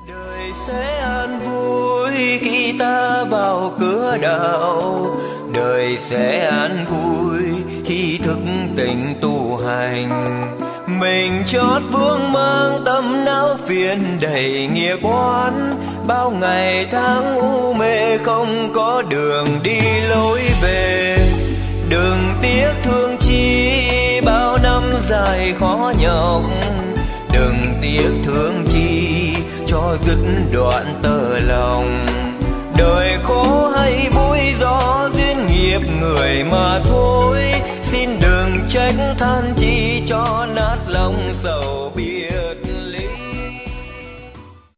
Đời sẽ an vui khi ta vào cửa đạo, đời sẽ an vui khi thức tỉnh tu hành. Mình chót vương mang tâm não phiền đầy nghiệp oán, bao ngày tháng u mê không có đường đi lối về. Đừng tiếc thương chi bao năm dài khó nhọc, đừng tiếc thương chi cho dứt đoạn tơ lòng. Đời khổ hay vui do duyên nghiệp người mà thôi, xin đừng trách than chi cho nát lòng sầu.